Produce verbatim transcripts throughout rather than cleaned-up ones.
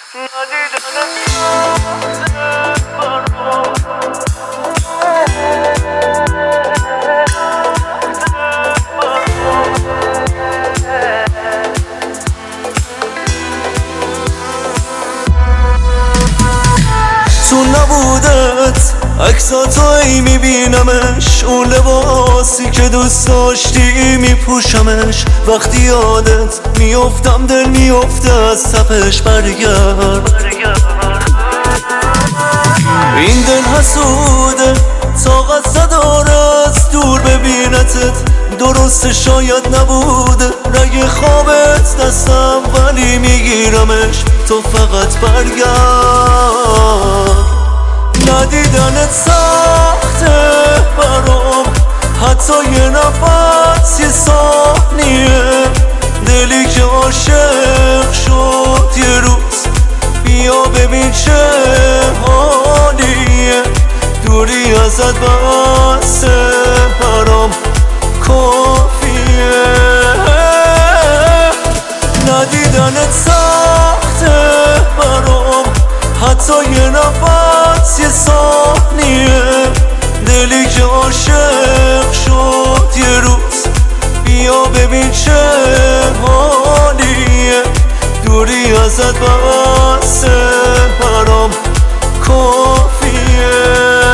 تو نبودت عکساتایی میبینمش، اون لباسی که دوست داشتی میپوشمش. وقتی یادت میافتم دل میافته از تپش. برگرد، این دل حسوده، طاقت نداره از دور ببینتت. درسته شاید نبوده رگ خوابت دستم، ولی میگیرمش. تو فقط برگرد، ندیدنت سخته برام، حتی یه نفس یه ثانیه. دلی که عاشق شد یه روز، بیا ببین چه حالیه. دوری ازت بسه برام کافیه. ندیدنت سخته برام، حتی یه نفس یه ثانیه. دلی که عاشق شد یه روز، بیا ببین چه حالیه. دوری ازت بسه برام کافیه.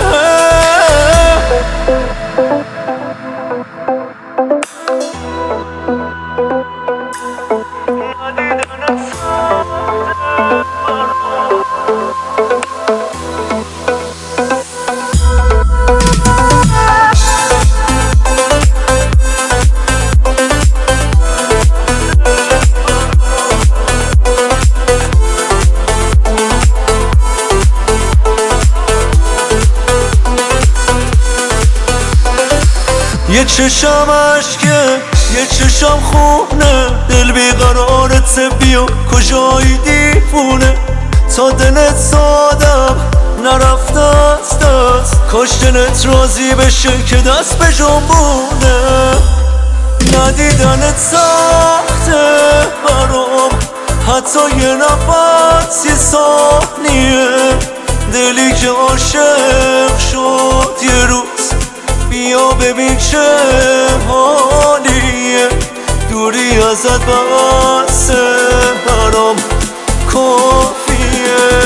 یه چشم عشقه، یه چشم خونه، دل بیقرارت بیا کجایی دیوونه. تا دلت سادم نرفته از دست، کاش دلت راضی بشه که دست به جنبونه. ندیدنت سخته برام، حتی یه نفس یه ثانیه. دلی که عاشق شد یه روز، بیا ببین چه حالیه. دوری ازت بسه برام کافیه.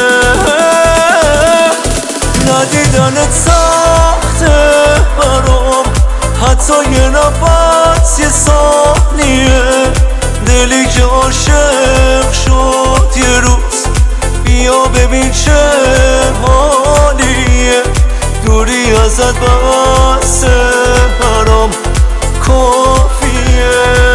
ندیدنت سخته برام، حتی یه نفس یه ثانیه. دلی که عاشق شد یه روز، بیا ببین چه حالیه. دوری ازت بسه برام کافیه.